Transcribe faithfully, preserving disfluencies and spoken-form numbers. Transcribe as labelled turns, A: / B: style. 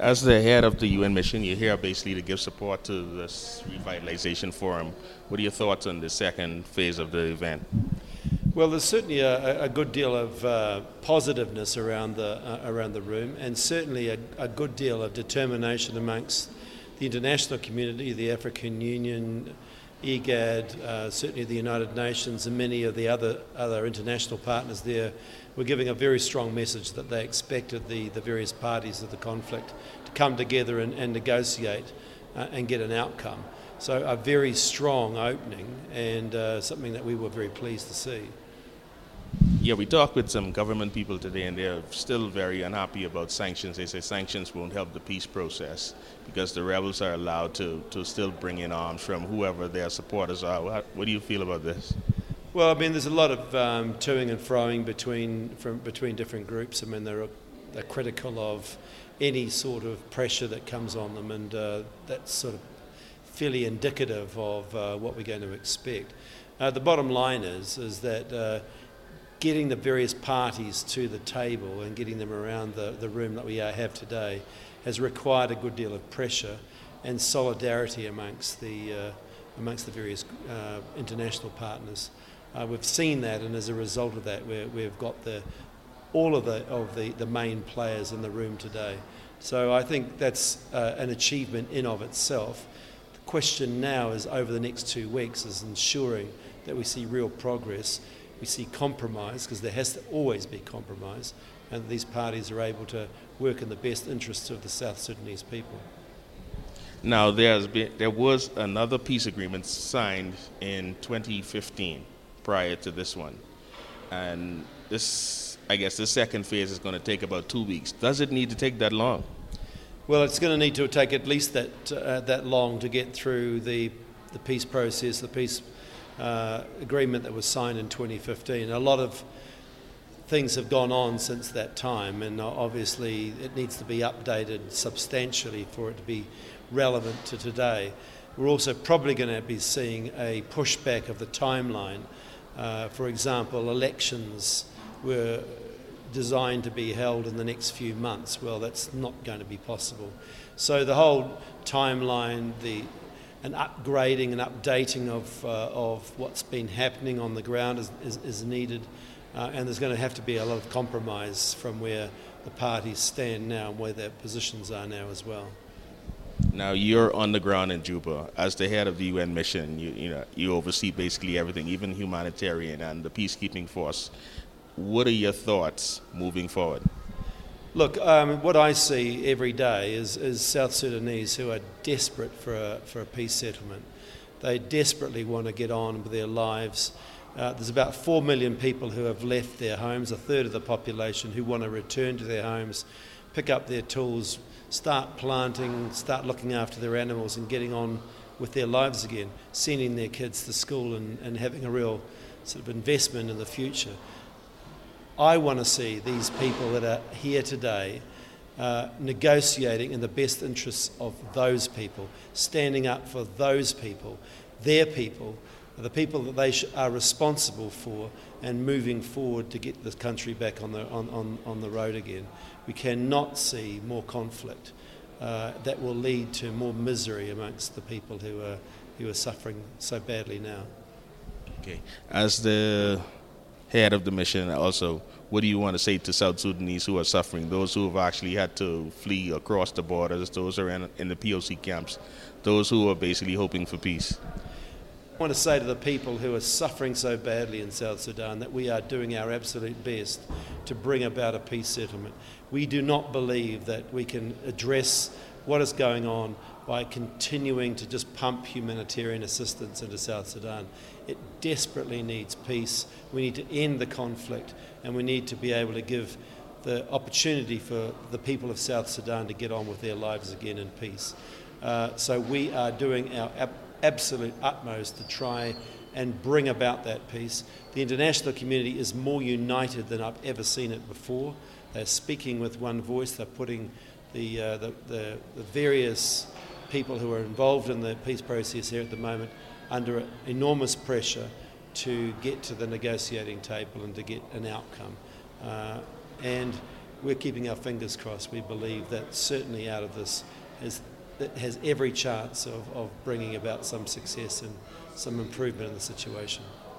A: As the head of the U N mission, you're here basically to give support to this revitalization forum. What are your thoughts on the second phase of the event?
B: Well, there's certainly a, a good deal of uh, positiveness around the uh, around the room, and certainly a, a good deal of determination amongst the international community, the African Union, I G A D, uh, certainly the United Nations, and many of the other other international partners there were giving a very strong message that they expected the, the various parties of the conflict to come together and, and negotiate uh, and get an outcome. So a very strong opening, and uh, something that we were very pleased to see.
A: Yeah, we talked with some government people today, and they're still very unhappy about sanctions. They say sanctions won't help the peace process because the rebels are allowed to, to still bring in arms from whoever their supporters are. What, what do you feel about this?
B: Well, I mean, there's a lot of um, toing and froing between from between different groups. I mean, they're, they're critical of any sort of pressure that comes on them, and uh, that's sort of fairly indicative of uh, what we're going to expect. Uh, the bottom line is is that uh, getting the various parties to the table and getting them around the, the room that we have today has required a good deal of pressure and solidarity amongst the uh, amongst the various uh, international partners. Uh, we've seen that, and as a result of that, we're, we've got the all of the of the, the main players in the room today. So I think that's uh, an achievement in of itself. The question now is, over the next two weeks, is ensuring that we see real progress, we see compromise, because there has to always be compromise, and that these parties are able to work in the best interests of the South Sudanese people.
A: Now, there's been, there was another peace agreement signed in twenty fifteen prior to this one. And this, I guess, the second phase is going to take about two weeks. Does it need to take that long?
B: Well, it's going to need to take at least that uh, that long to get through the the peace process, the peace uh, agreement that was signed in twenty fifteen. A lot of things have gone on since that time, and obviously it needs to be updated substantially for it to be relevant to today. We're also probably going to be seeing a pushback of the timeline. Uh, for example, elections were designed to be held in the next few months. Well, that's not going to be possible. So the whole timeline, the an upgrading and updating of uh, of what's been happening on the ground is, is, is needed, uh, and there's going to have to be a lot of compromise from where the parties stand now and where their positions are now as well.
A: Now, you're on the ground in Juba. As the head of the U N mission, you, you know, you oversee basically everything, even humanitarian and the peacekeeping force. What are your thoughts moving forward?
B: Look, um, what I see every day is, is South Sudanese who are desperate for a, for a peace settlement. They desperately want to get on with their lives. Uh, there's about four million people who have left their homes, a third of the population who want to return to their homes, pick up their tools, start planting, start looking after their animals and getting on with their lives again, sending their kids to school and, and having a real sort of investment in the future. I want to see these people that are here today uh, negotiating in the best interests of those people, standing up for those people, their people, the people that they sh- are responsible for, and moving forward to get this country back on the on, on, on the road again. We cannot see more conflict uh, that will lead to more misery amongst the people who are who are suffering so badly now.
A: Okay, as the head of the mission, also, what do you want to say to South Sudanese who are suffering, those who have actually had to flee across the borders, those who are in, in the P O C camps, those who are basically hoping for peace?
B: I want to say to the people who are suffering so badly in South Sudan that we are doing our absolute best to bring about a peace settlement. We do not believe that we can address what is going on by continuing to just pump humanitarian assistance into South Sudan. It desperately needs peace. We need to end the conflict, and we need to be able to give the opportunity for the people of South Sudan to get on with their lives again in peace. Uh, so we are doing our ab- absolute utmost to try and bring about that peace. The international community is more united than I've ever seen it before. They're speaking with one voice. They're putting the, uh, the, the, the various people who are involved in the peace process here at the moment under enormous pressure to get to the negotiating table and to get an outcome. Uh, and we're keeping our fingers crossed. We believe that certainly out of this has it has every chance of, of bringing about some success and some improvement in the situation.